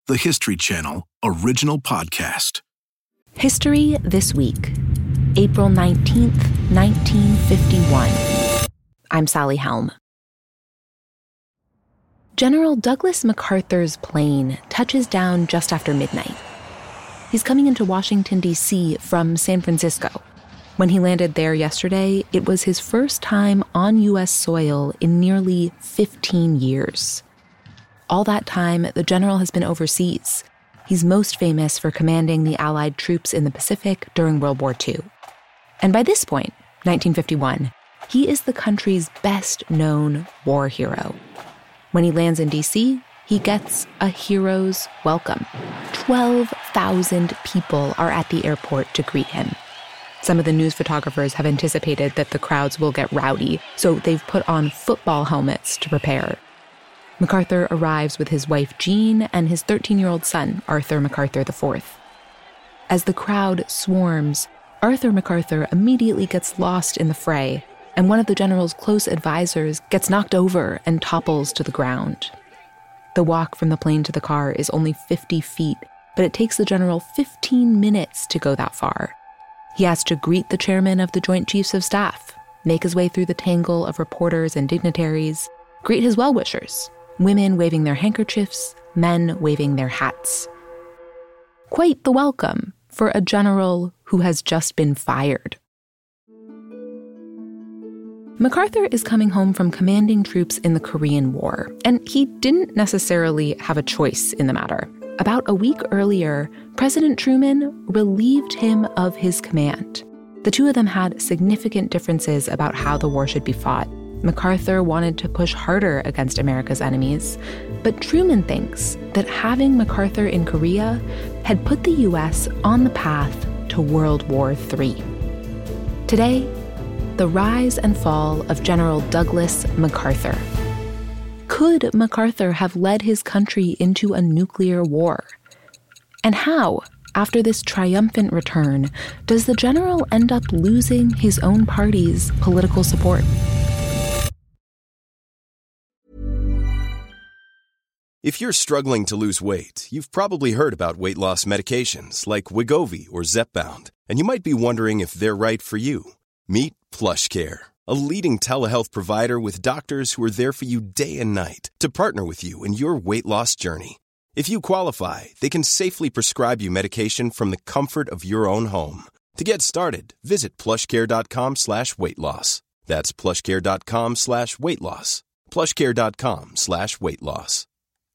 the History Channel original podcast. History This Week, April 19th, 1951. I'm Sally Helm. General Douglas MacArthur's plane touches down just after midnight. He's coming into Washington, D.C. from San Francisco. When he landed there yesterday, it was his first time on U.S. soil in nearly 15 years. All that time, the general has been overseas. He's most famous for commanding the Allied troops in the Pacific during World War II. And by this point, 1951, he is the country's best-known war hero. When he lands in D.C., he gets a hero's welcome. 12,000 people are at the airport to greet him. Some of the news photographers have anticipated that the crowds will get rowdy, so they've put on football helmets to prepare. MacArthur arrives with his wife Jean and his 13-year-old son, Arthur MacArthur IV. As the crowd swarms, Arthur MacArthur immediately gets lost in the fray, and one of the general's close advisors gets knocked over and topples to the ground. The walk from the plane to the car is only 50 feet, but it takes the general 15 minutes to go that far. He has to greet the chairman of the Joint Chiefs of Staff, make his way through the tangle of reporters and dignitaries, greet his well-wishers, women waving their handkerchiefs, men waving their hats. Quite the welcome for a general who has just been fired. MacArthur is coming home from commanding troops in the Korean War, and he didn't necessarily have a choice in the matter. About a week earlier, President Truman relieved him of his command. The two of them had significant differences about how the war should be fought. MacArthur wanted to push harder against America's enemies, but Truman thinks that having MacArthur in Korea had put the U.S. on the path to World War III. Today, the rise and fall of General Douglas MacArthur. Could MacArthur have led his country into a nuclear war? And how, after this triumphant return, does the general end up losing his own party's political support? If you're struggling to lose weight, you've probably heard about weight loss medications like Wegovy or Zepbound, and you might be wondering if they're right for you. Meet PlushCare, a leading telehealth provider with doctors who are there for you day and night to partner with you in your weight loss journey. If you qualify, they can safely prescribe you medication from the comfort of your own home. To get started, visit plushcare.com/weightloss. That's plushcare.com/weightloss. plushcare.com/weightloss.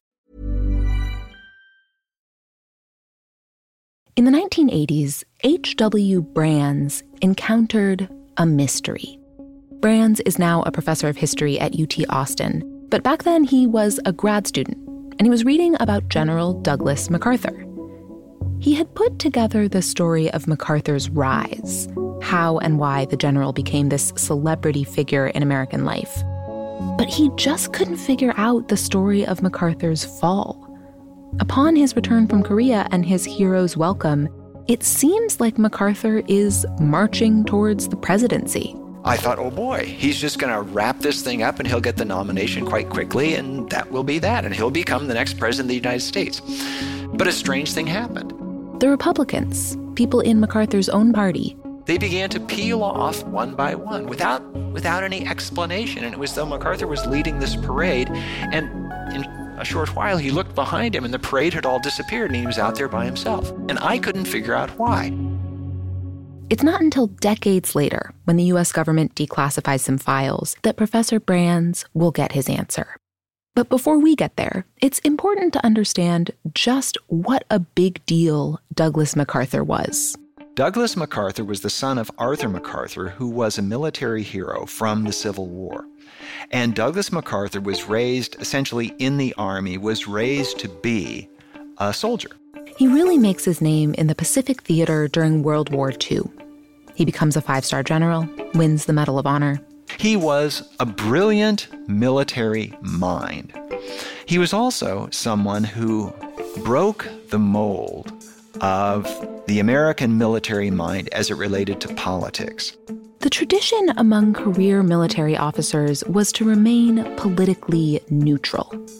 In the 1980s, H.W. Brands encountered a mystery. Brands is now a professor of history at UT Austin, but back then he was a grad student, and he was reading about General Douglas MacArthur. He had put together the story of MacArthur's rise, how and why the general became this celebrity figure in American life. But he just couldn't figure out the story of MacArthur's fall. Upon his return from Korea and his hero's welcome, it seems like MacArthur is marching towards the presidency. I thought, oh boy, he's just going to wrap this thing up and he'll get the nomination quite quickly, and that will be that, and he'll become the next president of the United States. But a strange thing happened. The Republicans, people in MacArthur's own party, they began to peel off one by one without any explanation. And it was though MacArthur was leading this parade, and in a short while he looked behind him and the parade had all disappeared and he was out there by himself. And I couldn't figure out why. It's not until decades later, when the U.S. government declassifies some files, that Professor Brands will get his answer. But before we get there, it's important to understand just what a big deal Douglas MacArthur was. Douglas MacArthur was the son of Arthur MacArthur, who was a military hero from the Civil War. And Douglas MacArthur was raised essentially in the Army, was raised to be a soldier. He really makes his name in the Pacific Theater during World War II. He becomes a 5-star general, wins the Medal of Honor. He was a brilliant military mind. He was also someone who broke the mold of the American military mind as it related to politics. The tradition among career military officers was to remain politically neutral.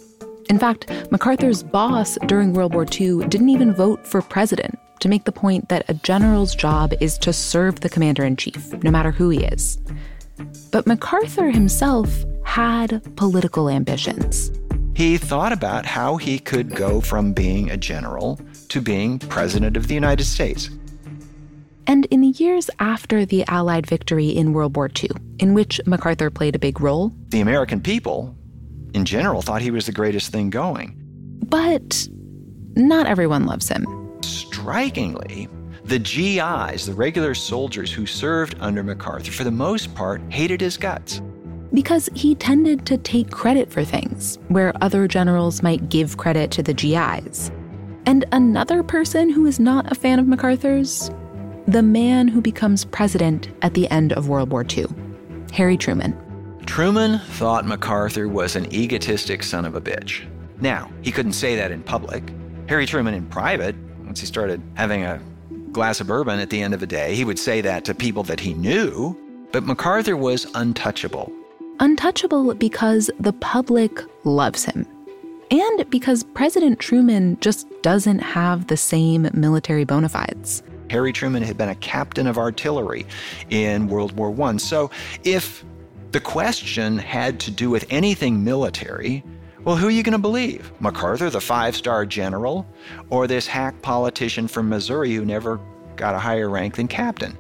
In fact, MacArthur's boss during World War II didn't even vote for president, to make the point that a general's job is to serve the commander-in-chief, no matter who he is. But MacArthur himself had political ambitions. He thought about how he could go from being a general to being president of the United States. And in the years after the Allied victory in World War II, in which MacArthur played a big role, the American people, in general, thought he was the greatest thing going. But not everyone loves him. Strikingly, the GIs, the regular soldiers who served under MacArthur, for the most part, hated his guts. Because he tended to take credit for things, where other generals might give credit to the GIs. And another person who is not a fan of MacArthur's? The man who becomes president at the end of World War II, Harry Truman. Truman thought MacArthur was an egotistic son of a bitch. Now, he couldn't say that in public. Harry Truman in private, once he started having a glass of bourbon at the end of the day, he would say that to people that he knew. But MacArthur was untouchable. Untouchable because the public loves him. And because President Truman just doesn't have the same military bona fides. Harry Truman had been a captain of artillery in World War I. So if the question had to do with anything military, well, who are you going to believe? MacArthur, the 5-star general, or this hack politician from Missouri who never got a higher rank than captain?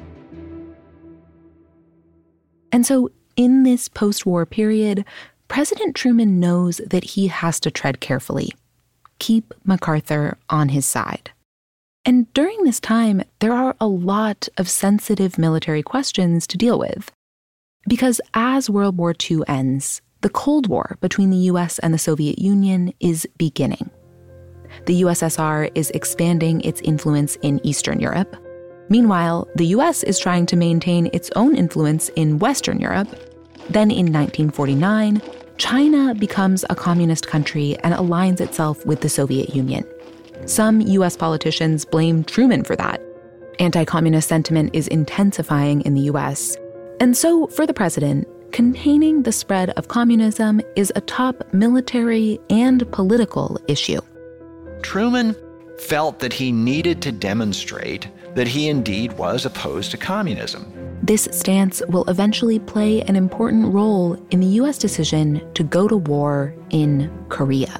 And so in this post-war period, President Truman knows that he has to tread carefully, keep MacArthur on his side. And during this time, there are a lot of sensitive military questions to deal with. Because as World War II ends, the Cold War between the US and the Soviet Union is beginning. The USSR is expanding its influence in Eastern Europe. Meanwhile, the US is trying to maintain its own influence in Western Europe. Then in 1949, China becomes a communist country and aligns itself with the Soviet Union. Some US politicians blame Truman for that. Anti-communist sentiment is intensifying in the US. And so, for the president, containing the spread of communism is a top military and political issue. Truman felt that he needed to demonstrate that he indeed was opposed to communism. This stance will eventually play an important role in the US decision to go to war in Korea.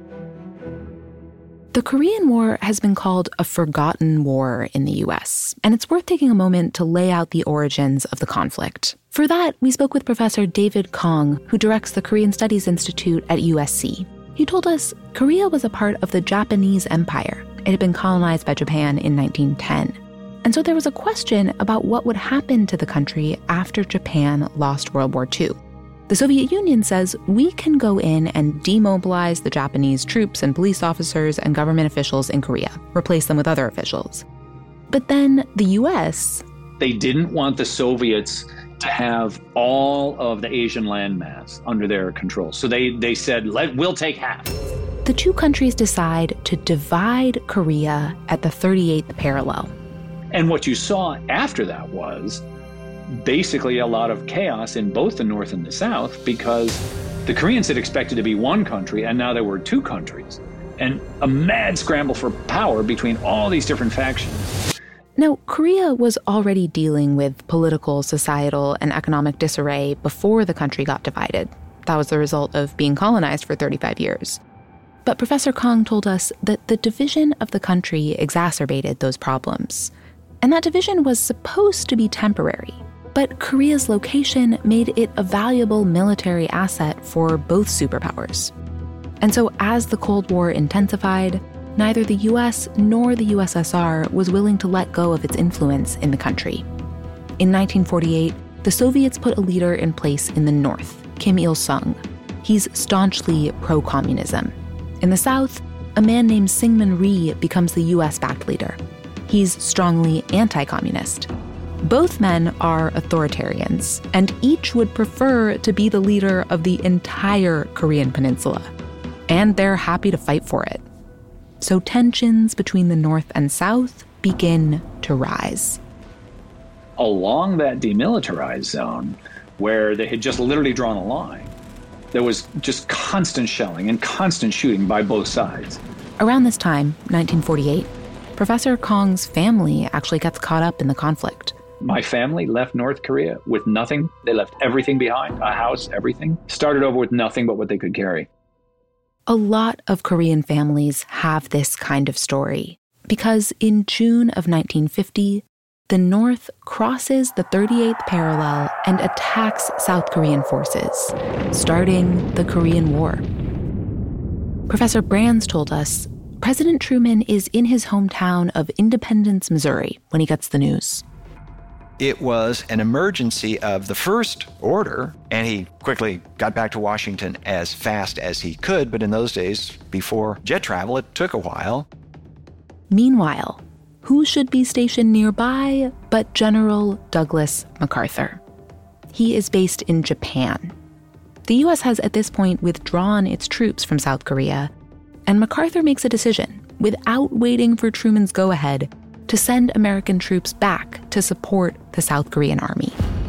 The Korean War has been called a forgotten war in the US, and it's worth taking a moment to lay out the origins of the conflict. For that, we spoke with Professor David Kong, who directs the Korean Studies Institute at USC. He told us Korea was a part of the Japanese Empire. It had been colonized by Japan in 1910. And so there was a question about what would happen to the country after Japan lost World War II. The Soviet Union says we can go in and demobilize the Japanese troops and police officers and government officials in Korea, replace them with other officials. But then the US... They didn't want the Soviets to have all of the Asian landmass under their control. So they said, we'll take half. The two countries decide to divide Korea at the 38th parallel. And what you saw after that was basically a lot of chaos in both the North and the South, because the Koreans had expected to be one country, and now there were two countries. And a mad scramble for power between all these different factions. Now, Korea was already dealing with political, societal, and economic disarray before the country got divided. That was the result of being colonized for 35 years. But Professor Kong told us that the division of the country exacerbated those problems. And that division was supposed to be temporary. But Korea's location made it a valuable military asset for both superpowers. And so as the Cold War intensified, neither the US nor the USSR was willing to let go of its influence in the country. In 1948, the Soviets put a leader in place in the North, Kim Il-sung. He's staunchly pro-communism. In the South, a man named Syngman Rhee becomes the US-backed leader. He's strongly anti-communist. Both men are authoritarians, and each would prefer to be the leader of the entire Korean peninsula. And they're happy to fight for it. So tensions between the North and South begin to rise. Along that demilitarized zone, where they had just literally drawn a line, There was just constant shelling and constant shooting by both sides. Around this time, 1948, Professor Kong's family actually gets caught up in the conflict. My family left North Korea with nothing. They left everything behind, a house, everything. Started over with nothing but what they could carry. A lot of Korean families have this kind of story because in June of 1950, the North crosses the 38th parallel and attacks South Korean forces, starting the Korean War. Professor Brands told us President Truman is in his hometown of Independence, Missouri, when he gets the news. It was an emergency of the first order, and he quickly got back to Washington as fast as he could, but in those days, before jet travel, it took a while. Meanwhile, who should be stationed nearby but General Douglas MacArthur? He is based in Japan. The U.S. has at this point withdrawn its troops from South Korea, and MacArthur makes a decision, without waiting for Truman's go-ahead, to send American troops back to support the South Korean army.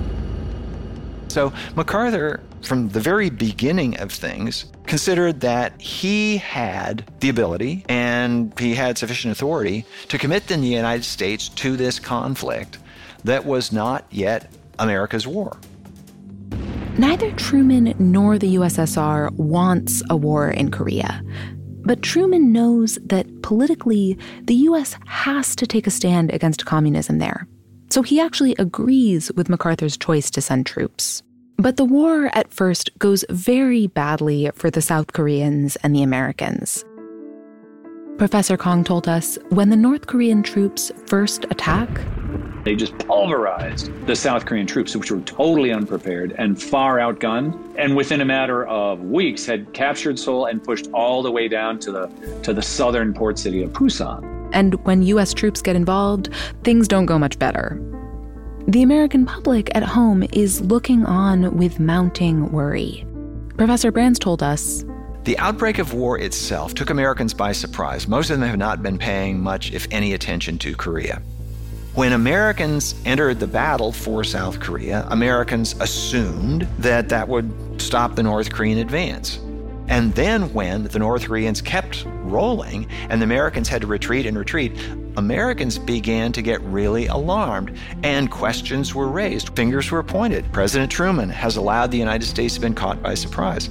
So MacArthur, from the very beginning of things, considered that he had the ability and he had sufficient authority to commit the United States to this conflict that was not yet America's war. Neither Truman nor the USSR wants a war in Korea. But Truman knows that politically, the U.S. has to take a stand against communism there. So he actually agrees with MacArthur's choice to send troops. But the war at first goes very badly for the South Koreans and the Americans. Professor Kong told us when the North Korean troops first attack, they just pulverized the South Korean troops, which were totally unprepared and far outgunned, and within a matter of weeks had captured Seoul and pushed all the way down to the southern port city of Busan. And when U.S. troops get involved, things don't go much better. The American public at home is looking on with mounting worry. Professor Brands told us, the outbreak of war itself took Americans by surprise. Most of them have not been paying much, if any, attention to Korea. When Americans entered the battle for South Korea, Americans assumed that that would stop the North Korean advance. And then when the North Koreans kept rolling and the Americans had to retreat, Americans began to get really alarmed and questions were raised. Fingers were pointed. President Truman has allowed the United States to be caught by surprise.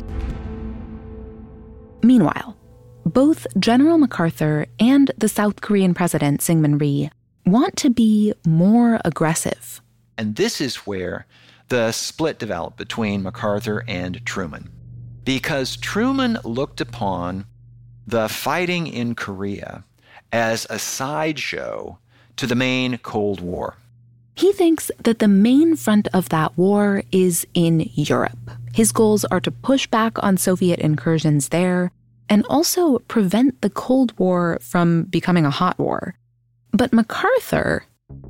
Meanwhile, both General MacArthur and the South Korean president, Syngman Rhee, want to be more aggressive. And this is where the split developed between MacArthur and Truman. Because Truman looked upon the fighting in Korea as a sideshow to the main Cold War. He thinks that the main front of that war is in Europe. His goals are to push back on Soviet incursions there and also prevent the Cold War from becoming a hot war. But MacArthur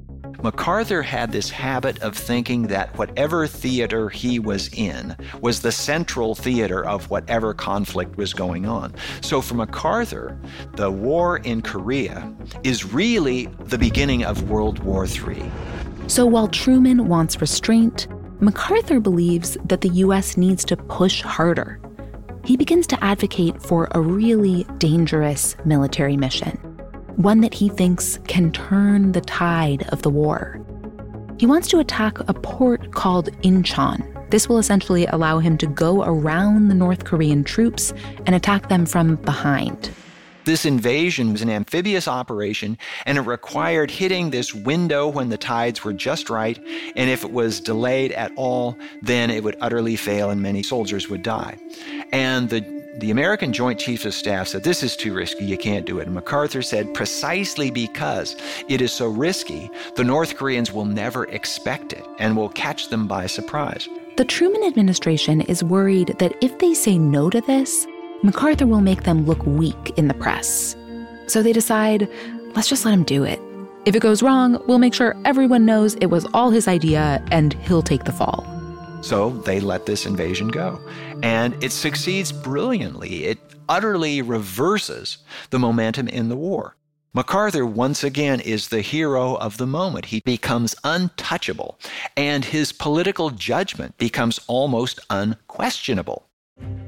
had this habit of thinking that whatever theater he was in was the central theater of whatever conflict was going on. So for MacArthur, the war in Korea is really the beginning of World War III. So while Truman wants restraint, MacArthur believes that the U.S. needs to push harder. He begins to advocate for a really dangerous military mission, one that he thinks can turn the tide of the war. He wants to attack a port called Incheon. This will essentially allow him to go around the North Korean troops and attack them from behind. This invasion was an amphibious operation, and it required hitting this window when the tides were just right, and if it was delayed at all, then it would utterly fail and many soldiers would die. And the American Joint Chiefs of Staff said, this is too risky, you can't do it. And MacArthur said, precisely because it is so risky, the North Koreans will never expect it and will catch them by surprise. The Truman administration is worried that if they say no to this, MacArthur will make them look weak in the press. So they decide, let's just let him do it. If it goes wrong, we'll make sure everyone knows it was all his idea and he'll take the fall. So they let this invasion go. And it succeeds brilliantly. It utterly reverses the momentum in the war. MacArthur, once again, is the hero of the moment. He becomes untouchable, and his political judgment becomes almost unquestionable.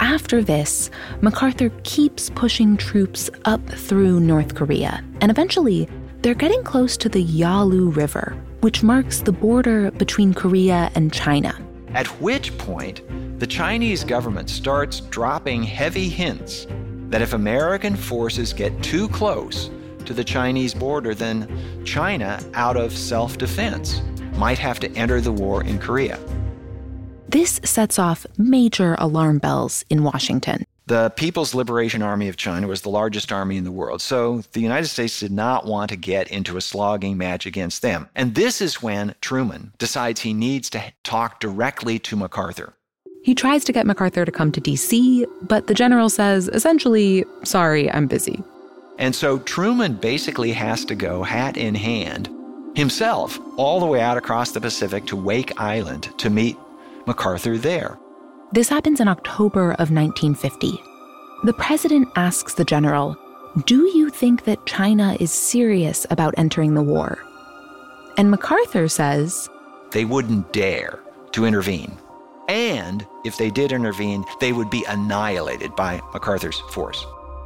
after this, MacArthur keeps pushing troops up through North Korea, and eventually they're getting close to the Yalu River, which marks the border between Korea and China. At which point, the Chinese government starts dropping heavy hints that if American forces get too close to the Chinese border, then China, out of self-defense, might have to enter the war in Korea. This sets off major alarm bells in Washington. The People's Liberation Army of China was the largest army in the world, so the United States did not want to get into a slogging match against them. And this is when Truman decides he needs to talk directly to MacArthur. He tries to get MacArthur to come to D.C., but the general says, essentially, sorry, I'm busy. And so Truman basically has to go hat in hand himself all the way out across the Pacific to Wake Island to meet MacArthur there. This happens in October of 1950. The president asks the general, do you think that China is serious about entering the war? And MacArthur says, they wouldn't dare to intervene. And if they did intervene, they would be annihilated by MacArthur's force.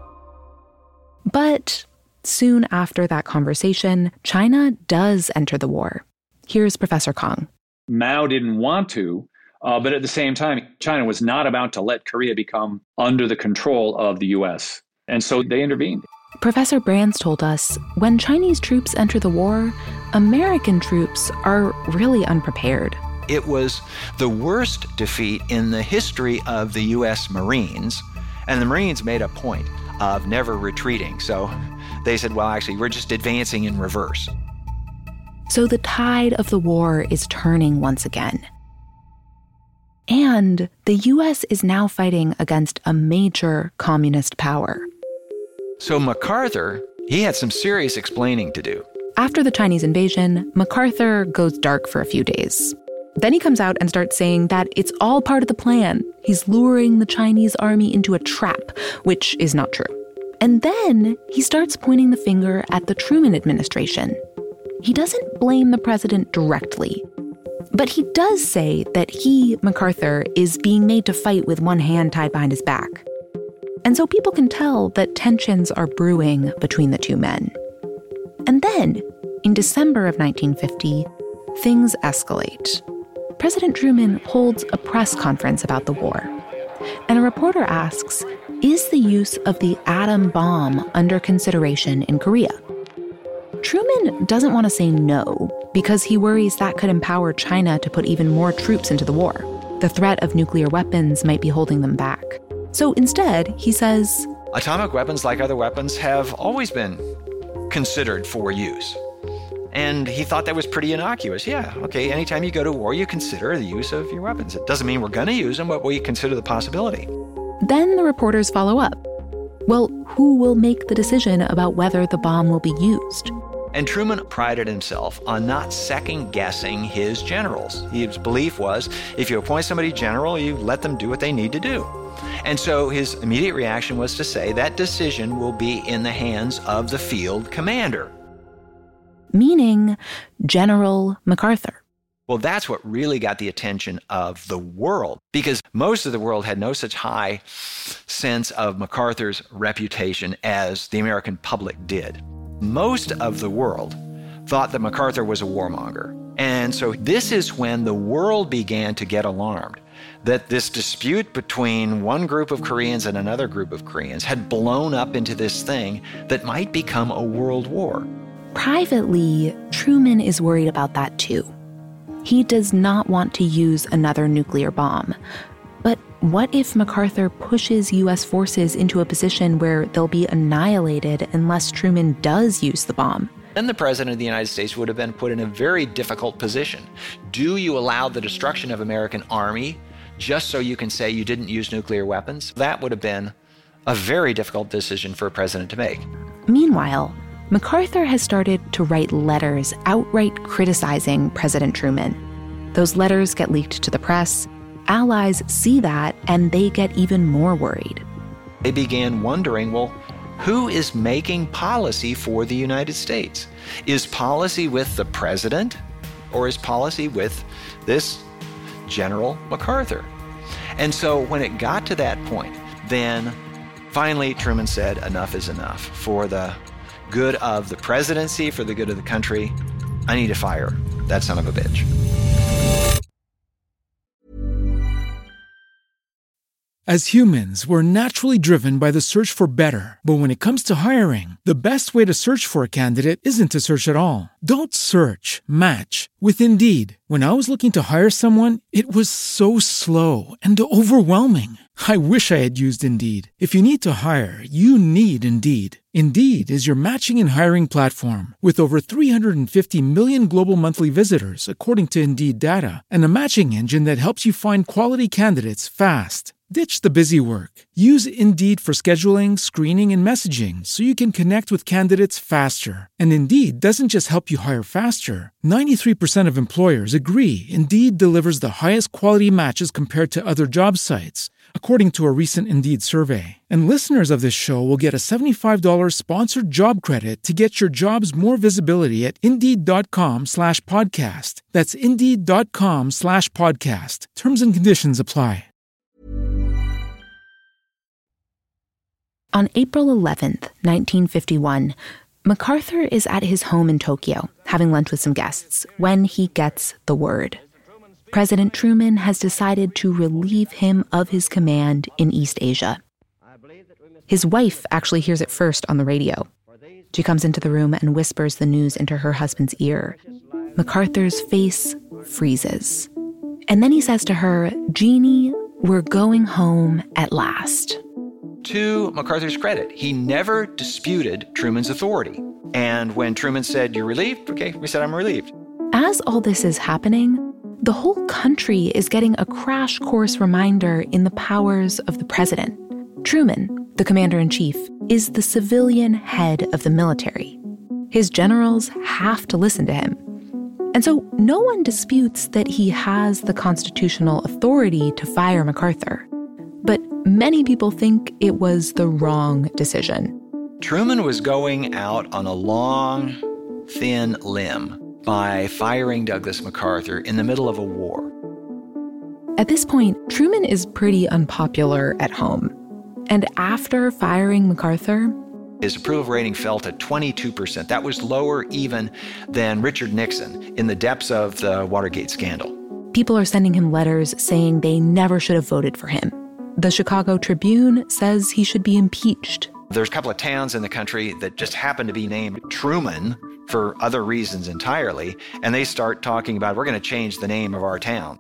But soon after that conversation, China does enter the war. Here's Professor Kong. Mao didn't want to, but at the same time, China was not about to let Korea become under the control of the U.S. And so they intervened. Professor Brands told us when Chinese troops enter the war, American troops are really unprepared. It was the worst defeat in the history of the U.S. Marines, and the Marines made a point of never retreating. So they said, well, actually, we're just advancing in reverse. So the tide of the war is turning once again. And the U.S. is now fighting against a major communist power. So MacArthur, he had some serious explaining to do. After the Chinese invasion, MacArthur goes dark for a few days. Then he comes out and starts saying that it's all part of the plan. He's luring the Chinese army into a trap, which is not true. And then he starts pointing the finger at the Truman administration. He doesn't blame the president directly, but he does say that he, MacArthur, is being made to fight with one hand tied behind his back. And so people can tell that tensions are brewing between the two men. And then, in December of 1950, things escalate. President Truman holds a press conference about the war. And a reporter asks, is the use of the atom bomb under consideration in Korea? Truman doesn't want to say no because he worries that could empower China to put even more troops into the war. The threat of nuclear weapons might be holding them back. So instead, he says, atomic weapons, like other weapons, have always been considered for use. And he thought that was pretty innocuous. Yeah, okay, anytime you go to war, you consider the use of your weapons. It doesn't mean we're going to use them, but we consider the possibility. Then the reporters follow up. Well, who will make the decision about whether the bomb will be used? And Truman prided himself on not second-guessing his generals. His belief was, if you appoint somebody general, you let them do what they need to do. And so his immediate reaction was to say that decision will be in the hands of the field commander. Meaning General MacArthur. Well, that's what really got the attention of the world, because most of the world had no such high sense of MacArthur's reputation as the American public did. Most of the world thought that MacArthur was a warmonger. And so this is when the world began to get alarmed that this dispute between one group of Koreans and another group of Koreans had blown up into this thing that might become a world war. Privately, Truman is worried about that too. He does not want to use another nuclear bomb. But what if MacArthur pushes U.S. forces into a position where they'll be annihilated unless Truman does use the bomb? Then the President of the United States would have been put in a very difficult position. Do you allow the destruction of American army just so you can say you didn't use nuclear weapons? That would have been a very difficult decision for a president to make. Meanwhile, MacArthur has started to write letters outright criticizing President Truman. Those letters get leaked to the press. Allies see that, and they get even more worried. They began wondering, well, who is making policy for the United States? Is policy with the president, or is policy with this General MacArthur? And so when it got to that point, then finally Truman said, enough is enough. For the good of the presidency, for the good of the country, I need to fire that son of a bitch. As humans, we're naturally driven by the search for better. But when it comes to hiring, the best way to search for a candidate isn't to search at all. Don't search, match with Indeed. When I was looking to hire someone, it was so slow and overwhelming. I wish I had used Indeed. If you need to hire, you need Indeed. Indeed is your matching and hiring platform with over 350 million global monthly visitors, according to Indeed data, and a matching engine that helps you find quality candidates fast. Ditch the busy work. Use Indeed for scheduling, screening, and messaging so you can connect with candidates faster. And Indeed doesn't just help you hire faster. 93% of employers agree Indeed delivers the highest quality matches compared to other job sites, according to a recent Indeed survey. And listeners of this show will get a $75 sponsored job credit to get your jobs more visibility at Indeed.com/podcast. That's Indeed.com/podcast. Terms and conditions apply. On April 11th, 1951, MacArthur is at his home in Tokyo, having lunch with some guests, when he gets the word. President Truman has decided to relieve him of his command in East Asia. His wife actually hears it first on the radio. She comes into the room and whispers the news into her husband's ear. MacArthur's face freezes. And then he says to her, "Jeannie, we're going home at last." To MacArthur's credit, he never disputed Truman's authority. And when Truman said, "You're relieved?" Okay, we said, "I'm relieved." As all this is happening, the whole country is getting a crash course reminder in the powers of the president. Truman, the commander-in-chief, is the civilian head of the military. His generals have to listen to him. And so no one disputes that he has the constitutional authority to fire MacArthur. But many people think it was the wrong decision. Truman was going out on a long, thin limb by firing Douglas MacArthur in the middle of a war. At this point, Truman is pretty unpopular at home. And after firing MacArthur, his approval rating fell to 22%. That was lower even than Richard Nixon in the depths of the Watergate scandal. People are sending him letters saying they never should have voted for him. The Chicago Tribune says he should be impeached. There's a couple of towns in the country that just happen to be named Truman for other reasons entirely, and they start talking about, we're going to change the name of our town.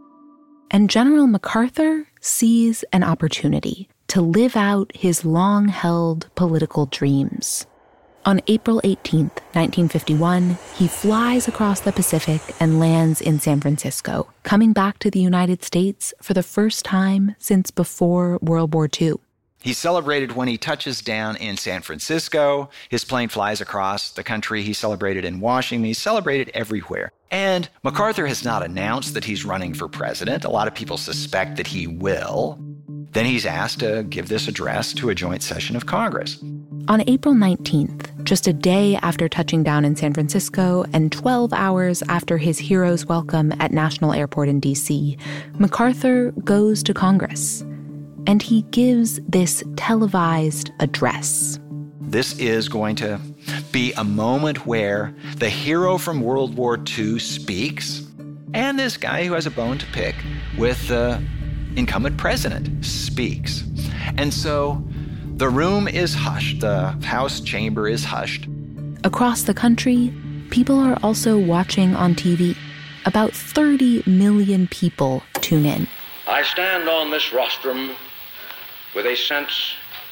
And General MacArthur sees an opportunity to live out his long-held political dreams. On April 18th, 1951, he flies across the Pacific and lands in San Francisco, coming back to the United States for the first time since before World War II. He's celebrated when he touches down in San Francisco. His plane flies across the country. He's celebrated in Washington. He's celebrated everywhere. And MacArthur has not announced that he's running for president. A lot of people suspect that he will. Then he's asked to give this address to a joint session of Congress. On April 19th, just a day after touching down in San Francisco and 12 hours after his hero's welcome at National Airport in D.C., MacArthur goes to Congress. And he gives this televised address. This is going to be a moment where the hero from World War II speaks, and this guy who has a bone to pick with the incumbent president speaks. And so the room is hushed. The House chamber is hushed. Across the country, people are also watching on TV. About 30 million people tune in. I stand on this rostrum with a sense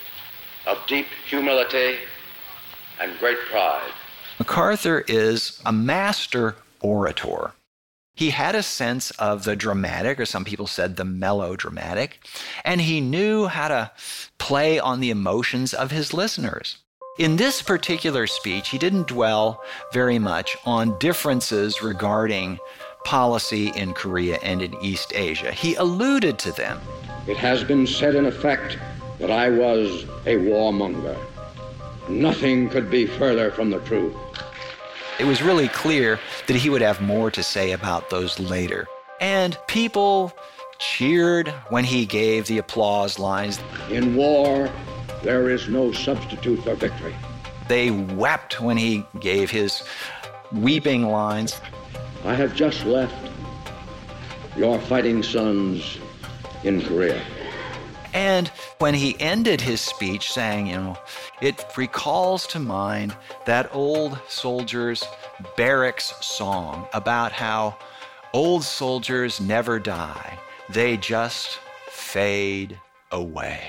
of deep humility and great pride. MacArthur is a master orator. He had a sense of the dramatic, or some people said the melodramatic, and he knew how to play on the emotions of his listeners. In this particular speech, he didn't dwell very much on differences regarding policy in Korea and in East Asia. He alluded to them. It has been said in effect that I was a warmonger. Nothing could be further from the truth. It was really clear that he would have more to say about those later. And people cheered when he gave the applause lines. In war, there is no substitute for victory. They wept when he gave his weeping lines. I have just left your fighting sons in Korea. And when he ended his speech saying, it recalls to mind that old soldier's barracks song about how old soldiers never die. They just fade away.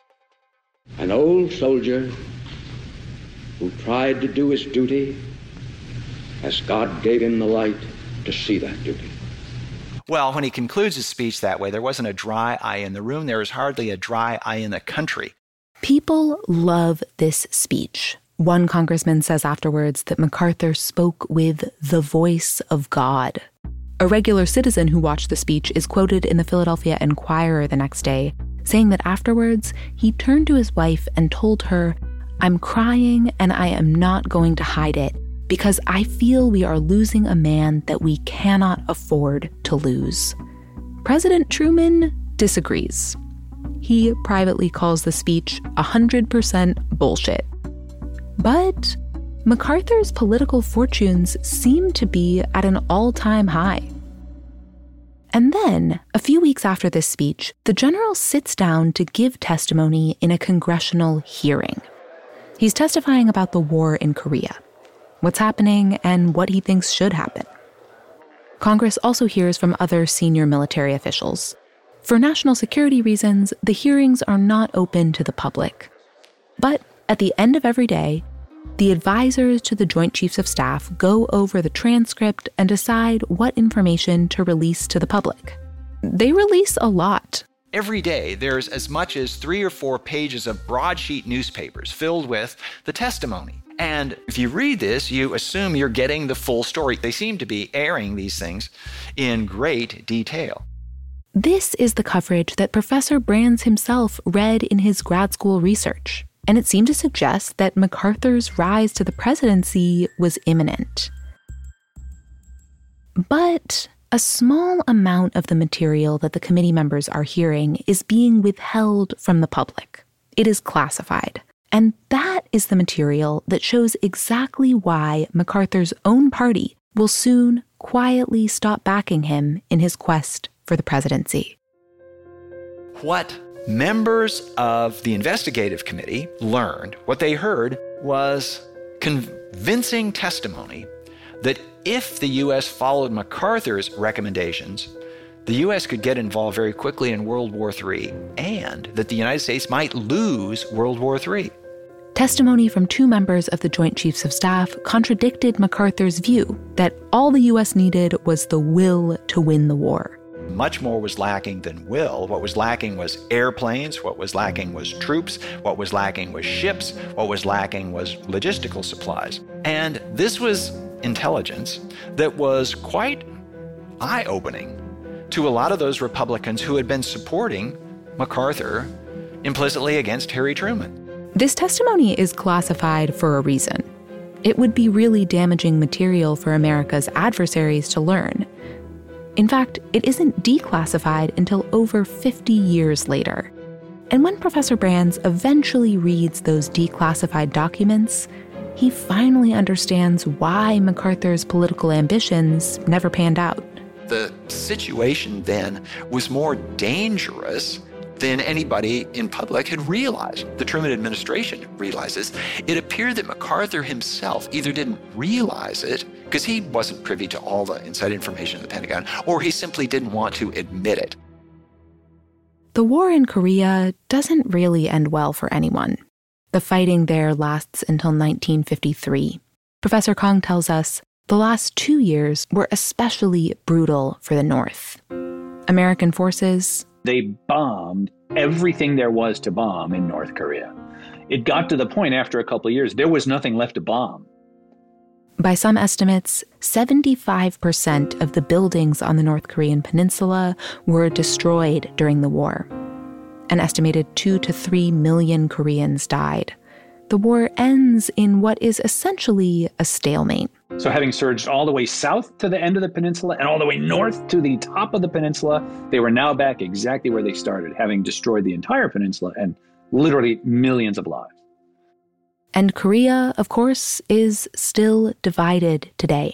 An old soldier who tried to do his duty as God gave him the light to see that duty. Well, when he concludes his speech that way, there wasn't a dry eye in the room. There was hardly a dry eye in the country. People love this speech. One congressman says afterwards that MacArthur spoke with the voice of God. A regular citizen who watched the speech is quoted in the Philadelphia Inquirer the next day, saying that afterwards he turned to his wife and told her, "I'm crying and I am not going to hide it, because I feel we are losing a man that we cannot afford to lose." President Truman disagrees. He privately calls the speech 100% bullshit. But MacArthur's political fortunes seem to be at an all-time high. And then, a few weeks after this speech, the general sits down to give testimony in a congressional hearing. He's testifying about the war in Korea, what's happening, and what he thinks should happen. Congress also hears from other senior military officials. For national security reasons, the hearings are not open to the public. But at the end of every day, the advisors to the Joint Chiefs of Staff go over the transcript and decide what information to release to the public. They release a lot. Every day, there's as much as 3 or 4 pages of broadsheet newspapers filled with the testimony. And if you read this, you assume you're getting the full story. They seem to be airing these things in great detail. This is the coverage that Professor Brands himself read in his grad school research, and it seemed to suggest that MacArthur's rise to the presidency was imminent. But a small amount of the material that the committee members are hearing is being withheld from the public. It is classified. And that is the material that shows exactly why MacArthur's own party will soon quietly stop backing him in his quest for the presidency. What members of the investigative committee learned, what they heard, was convincing testimony that if the U.S. followed MacArthur's recommendations, the U.S. could get involved very quickly in World War III, and that the United States might lose World War III. Testimony from 2 members of the Joint Chiefs of Staff contradicted MacArthur's view that all the U.S. needed was the will to win the war. Much more was lacking than will. What was lacking was airplanes. What was lacking was troops. What was lacking was ships. What was lacking was logistical supplies. And this was intelligence that was quite eye-opening to a lot of those Republicans who had been supporting MacArthur implicitly against Harry Truman. This testimony is classified for a reason. It would be really damaging material for America's adversaries to learn. In fact, it isn't declassified until over 50 years later. And when Professor Brands eventually reads those declassified documents, he finally understands why MacArthur's political ambitions never panned out. The situation then was more dangerous than anybody in public had realized. The Truman administration realizes. It appeared that MacArthur himself either didn't realize it, because he wasn't privy to all the inside information in the Pentagon, or he simply didn't want to admit it. The war in Korea doesn't really end well for anyone. The fighting there lasts until 1953. Professor Kong tells us the last 2 years were especially brutal for the North. American forces, they bombed everything there was to bomb in North Korea. It got to the point after a couple of years, there was nothing left to bomb. By some estimates, 75% of the buildings on the North Korean peninsula were destroyed during the war. An estimated 2 to 3 million Koreans died. the war ends in what is essentially a stalemate. So having surged all the way south to the end of the peninsula and all the way north to the top of the peninsula, they were now back exactly where they started, having destroyed the entire peninsula and literally millions of lives. And Korea, of course, is still divided today.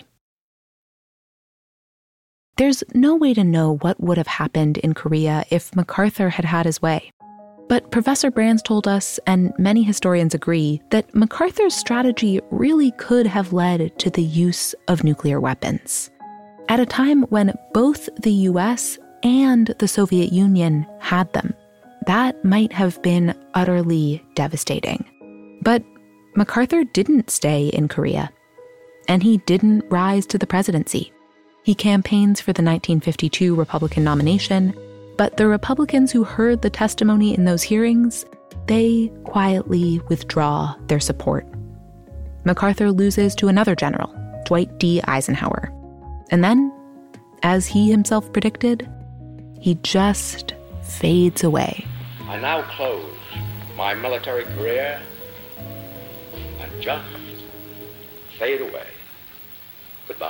There's no way to know what would have happened in Korea if MacArthur had had his way. But Professor Brands told us, and many historians agree, that MacArthur's strategy really could have led to the use of nuclear weapons. At a time when both the US and the Soviet Union had them, that might have been utterly devastating. But MacArthur didn't stay in Korea, and he didn't rise to the presidency. He campaigns for the 1952 Republican nomination, but the Republicans who heard the testimony in those hearings, they quietly withdraw their support. MacArthur loses to another general, Dwight D. Eisenhower. And then, as he himself predicted, he just fades away. I now close my military career and just fade away. Goodbye.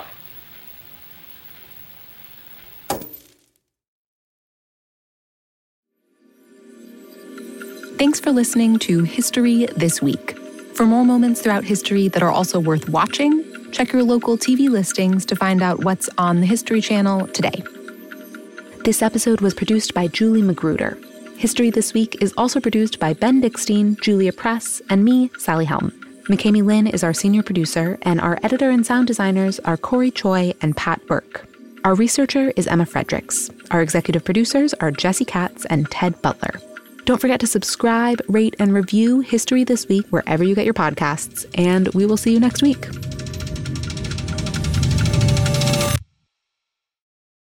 Thanks for listening to History This Week. For more moments throughout history that are also worth watching, check your local TV listings to find out what's on the History Channel today. This episode was produced by Julie Magruder. History This Week is also produced by Ben Dickstein, Julia Press, and me, Sally Helm. McKamey Lynn is our senior producer, and our editor and sound designers are Corey Choi and Pat Burke. Our researcher is Emma Fredericks. Our executive producers are Jesse Katz and Ted Butler. Don't forget to subscribe, rate, and review History This Week wherever you get your podcasts, and we will see you next week.